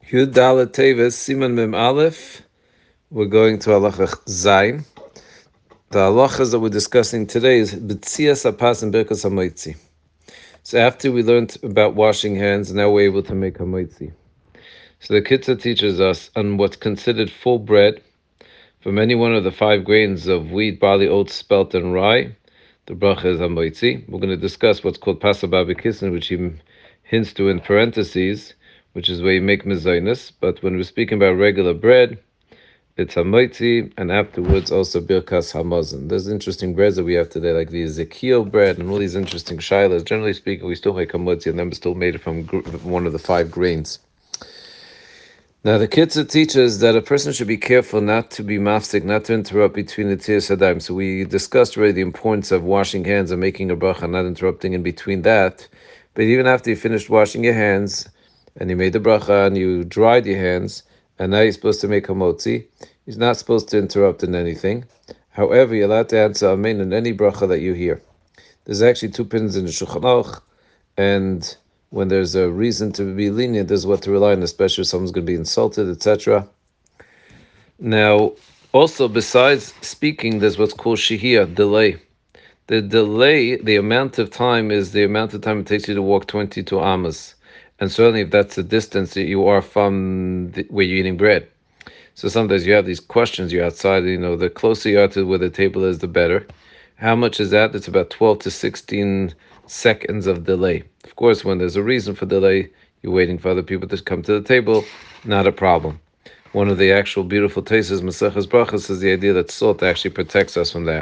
Yud Dalet Teves Siman Mem Aleph. We're going to Halacha Zayin. The halachas that we're discussing today is B'tzias Apas and Birkas HaMoitzi. So after we learned about washing hands, now we're able to make HaMoitzi. So the Kitzur teaches us on what's considered full bread from any one of the 5 grains of wheat, barley, oats, spelt, and rye. The bracha is HaMoitzi. We're going to discuss what's called Pasabah B'Kisnin, which he hints to in parentheses, which is where you make mezainis. But when we're speaking about regular bread, it's Hamoitzi, and afterwards also Birkas Hamazon. There's interesting breads that we have today, like the Ezekiel bread and all these interesting shilas. Generally speaking, we still make Hamoitzi, and them still made from one of the 5 grains. Now, the Kitzur teaches that a person should be careful not to be mafsik, not to interrupt between the Tzias Hadayim. So we discussed already the importance of washing hands and making a bracha, not interrupting in between that. But even after you finished washing your hands, and you made the bracha, and you dried your hands, and now you're supposed to make a motzi, you're not supposed to interrupt in anything. However, you're allowed to answer amen in any bracha that you hear. There's actually 2 pins in the Shulchan Aruch, and when there's a reason to be lenient, there's what to rely on, especially if someone's going to be insulted, etc. Now, also, besides speaking, there's what's called shihiyah, delay. The delay, the amount of time, is the amount of time it takes you to walk 22 amas. And certainly if that's the distance that you are from where you're eating bread. So sometimes you have these questions, you're outside, the closer you are to where the table is, the better. How much is that? It's about 12 to 16 seconds of delay. Of course, when there's a reason for delay, you're waiting for other people to come to the table, not a problem. One of the actual beautiful tastes, Maseches Brachos, is the idea that salt actually protects us from that.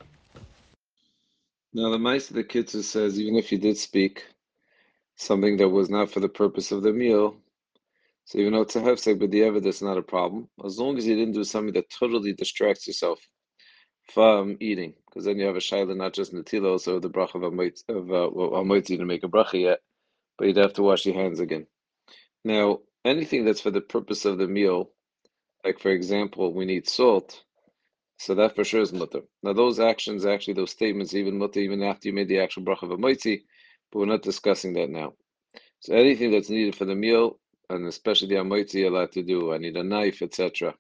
Now, the Maaseh the Kitzur says, even if you did speak something that was not for the purpose of the meal, so even though it's a hefsek, but the evidence is not a problem, as long as you didn't do something that totally distracts yourself from eating, because then you have a shaila, not just netilos or the bracha of Hamoitzi to make a bracha yet, but you'd have to wash your hands again. Now, anything that's for the purpose of the meal, like for example, we need salt, so that for sure is mutter. Now, those actions, actually, those statements, even mutter, even after you made the actual bracha of Hamoitzi, but we're not discussing that now. So anything that's needed for the meal, and especially the Hamoitzi, you're allowed to do. I need a knife, etc.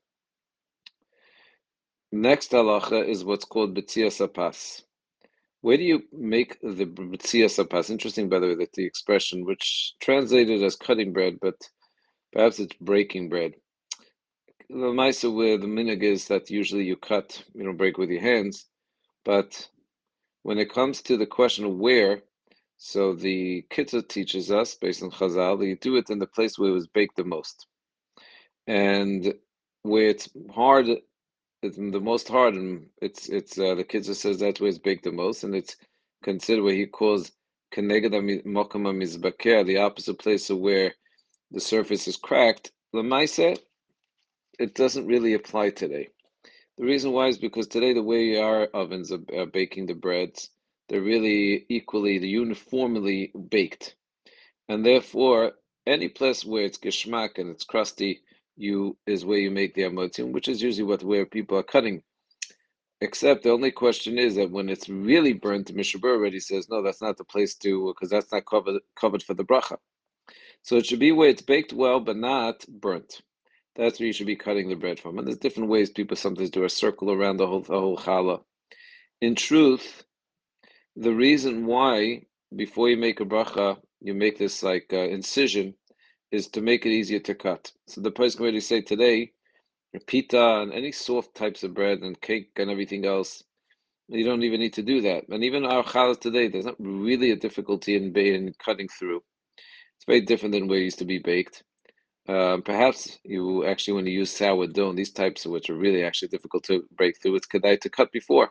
Next halacha is what's called B'tzias Apas. Where do you make the B'tzias Apas? Interesting, by the way, that the expression, which translated as cutting bread, but perhaps it's breaking bread. The Maisa where the minhag is that usually you cut, break with your hands, but when it comes to the question of where, so the Kitzur teaches us, based on Chazal, that you do it in the place where it was baked the most. And where it's hard, it's the most hard, and it's the Kitzur says that's where it's baked the most, and it's considered what he calls Keneged Mokum HaMizbakeh, the opposite place of where the surface is cracked. L'maaseh, it doesn't really apply today. The reason why is because today the way our ovens are baking the breads, they're really equally, uniformly baked, and therefore any place where it's geschmack and it's crusty, is where you make the hamotzim, which is usually where people are cutting. Except the only question is that when it's really burnt, Mishabur already says no, that's not the place to, because that's not covered for the bracha. So it should be where it's baked well but not burnt. That's where you should be cutting the bread from. And there's different ways people sometimes do a circle around the whole challah. In truth, the reason why before you make a bracha you make this like incision is to make it easier to cut. So the person can already say today, pita and any soft types of bread and cake and everything else, you don't even need to do that. And even our challah today, there's not really a difficulty in cutting through. It's very different than where it used to be baked. Perhaps you actually, when you use sourdough, these types of which are really actually difficult to break through, it's kedai to cut before.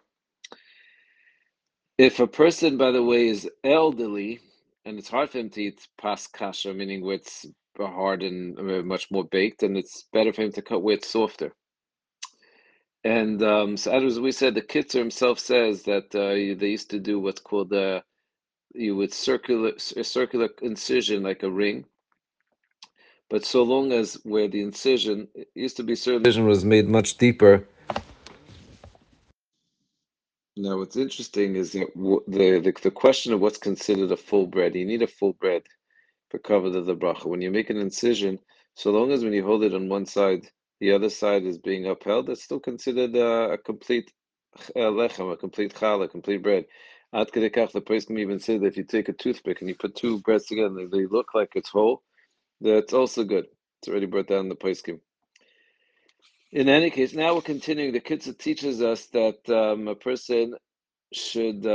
If a person, by the way, is elderly and it's hard for him to eat pas kasha, meaning where it's hard and much more baked, and it's better for him to cut where it's softer. And so as we said, the Kitzur himself says that they used to do what's called you would a circular incision like a ring, but so long as where the incision it used to be certain incision was made much deeper. Now, what's interesting is that the question of what's considered a full bread. You need a full bread. for cover of the bracha. When you make an incision, so long as when you hold it on one side, the other side is being upheld, it's still considered a complete lechem, a complete challah, a complete bread. Ad kedei kach, the priest can even say that if you take a toothpick and you put two breads together and they look like it's whole, that's also good. It's already brought down in the poskim. In any case, now we're continuing. The Kitzur teaches us that a person should,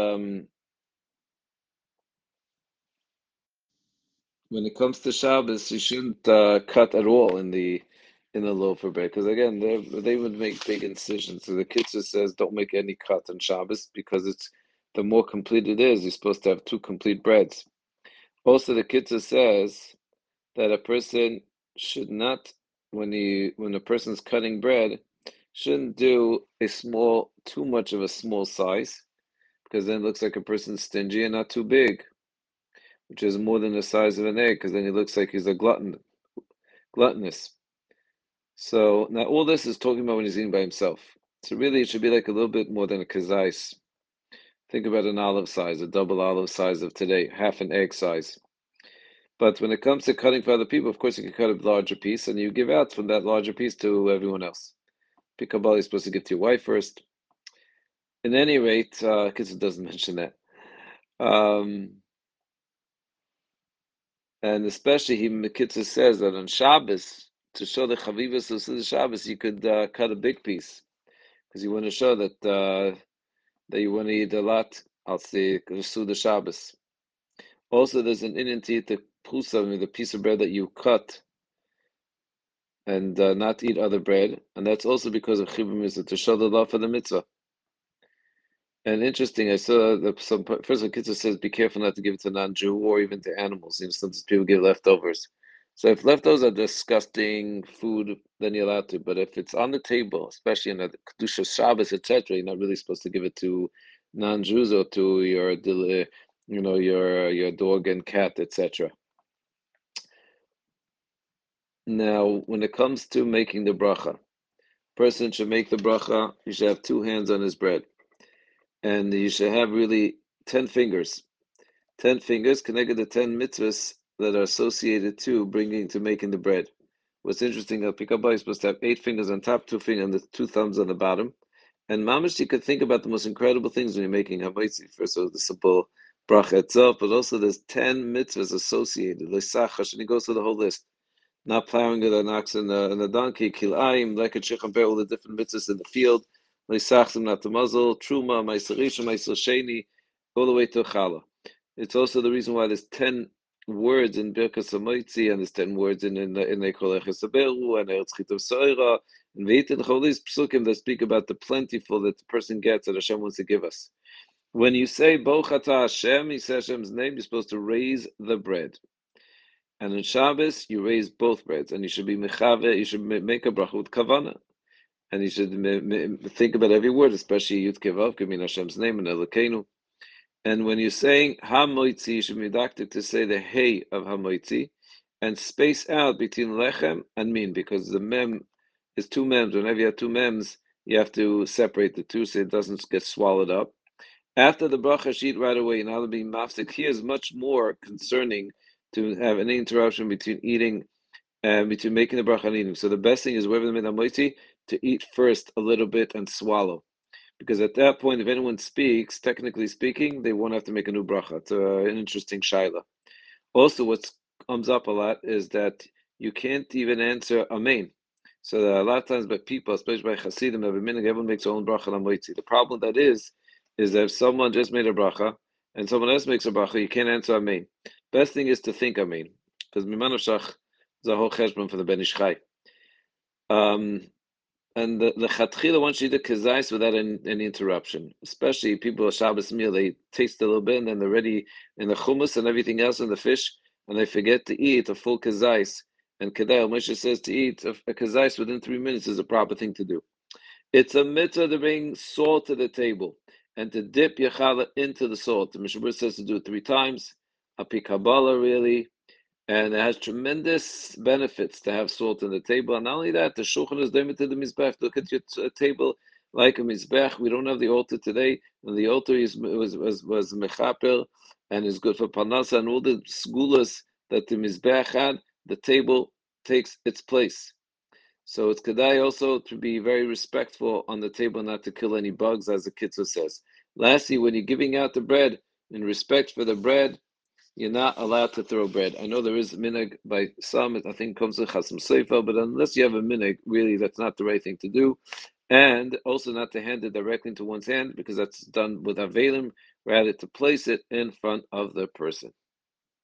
when it comes to Shabbos, you shouldn't cut at all in the loaf of bread, because again, they would make big incisions. So the Kitzur says don't make any cut on Shabbos because it's the more complete it is, you're supposed to have two complete breads. Also, the Kitzur says that a person should not, when a person's cutting bread, shouldn't do too much of a small size, because then it looks like a person's stingy, and not too big, which is more than the size of an egg, because then he looks like he's a gluttonous. So now all this is talking about when he's eating by himself. So really, it should be like a little bit more than a kazais. Think about an olive size, a double olive size of today, half an egg size. But when it comes to cutting for other people, of course, you can cut a larger piece, and you give out from that larger piece to everyone else. Pikabali is supposed to give to your wife first. In any rate, because it doesn't mention that. And especially, he Mekitza says that on Shabbos, to show the Chavivas of the Shabbos, you could cut a big piece, because you want to show that you want to eat a lot. I'll say the Shabbos. Also, there's an inyan to eat the prusa, the piece of bread that you cut, and not eat other bread, and that's also because of chibur mitzvah, to show the love for the mitzvah. And interesting, I saw that some first of Kitzur says be careful not to give it to non-Jew or even to animals. Sometimes people give leftovers. So if leftovers are disgusting food, then you're allowed to. But if it's on the table, especially in a kedusha Shabbos, etc., you're not really supposed to give it to non-Jews or to your dog and cat, etc. Now, when it comes to making the bracha, person should make the bracha. He should have two hands on his bread, and you should have really 10 fingers. 10 fingers connected to 10 mitzvahs that are associated to making the bread. What's interesting, a pikabah is supposed to have 8 fingers on top, 2 fingers, and the 2 thumbs on the bottom. And mamash, you could think about the most incredible things when you're making hamaitzi. First of all, the simple bracha itself, but also there's 10 mitzvahs associated. Lesachash, and he goes through the whole list. Not plowing with an ox and a donkey, kilayim, leket shechamber, all the different mitzvahs in the field. Lesachsim, not the muzzle, truma, ma'aser rishon, ma'aser sheni, all the way to challah. It's also the reason why there's 10 words in Birkas Hamoitzi, and there's 10 words in Ekol Echesaberu, and Eretz Chitav Soira, and Veitin, all these psukim that speak about the plentiful that the person gets that Hashem wants to give us. When you say Bochata Hashem, you say Hashem's name, you're supposed to raise the bread. And in Shabbos, you raise both breads, and you should be mechave, you should make a bracha with kavana. And you should think about every word, especially Yud Kevav, give me Hashem's name, and Elokeinu. And when you're saying hamoitzi, you should be doctored to say the hey of hamoitzi, and space out between lechem and min, because the mem is two mems. Whenever you have two mems, you have to separate the two so it doesn't get swallowed up. After the bracha sheet right away, now to be mafsik, here is much more concerning to have any interruption between eating and between making the bracha and eating. So the best thing is whoever the min hamoitzi to eat first a little bit and swallow. Because at that point, if anyone speaks, technically speaking, they won't have to make a new bracha. It's an interesting shaila. Also, what comes up a lot is that you can't even answer amen. So a lot of times by people, especially by Hasidim, every minute everyone makes their own bracha lamoitzi. The problem that is that if someone just made a bracha and someone else makes a bracha, you can't answer amen. Best thing is to think amen, because mimanushach is a whole cheshbon for the Ben Ish Chai. And the chatchila wants you to kazais without any interruption. Especially people at Shabbos meal, they taste a little bit and then they're ready in the hummus and everything else in the fish, and they forget to eat a full kazais. And Kedai Moshe says to eat a kazais within 3 minutes is a proper thing to do. It's a mitzvah to bring salt to the table and to dip your challah into the salt. The Mishnah says to do it 3 times. A pikabala really. And it has tremendous benefits to have salt on the table. And not only that, the shulchan is doimah to the mizbech. Look at your table like a mizbech. We don't have the altar today, and the altar was mechaper and is good for parnasa and all the segulas that the Mizbeach, the table, takes its place. So it's Kedai also to be very respectful on the table, not to kill any bugs, as the Kitzur says. Lastly, when you're giving out the bread, in respect for the bread, you're not allowed to throw bread. I know there is minhag by some, I think comes to Chasam Sofer, but unless you have a minhag, really that's not the right thing to do. And also not to hand it directly into one's hand, because that's done with Avelim, rather to place it in front of the person.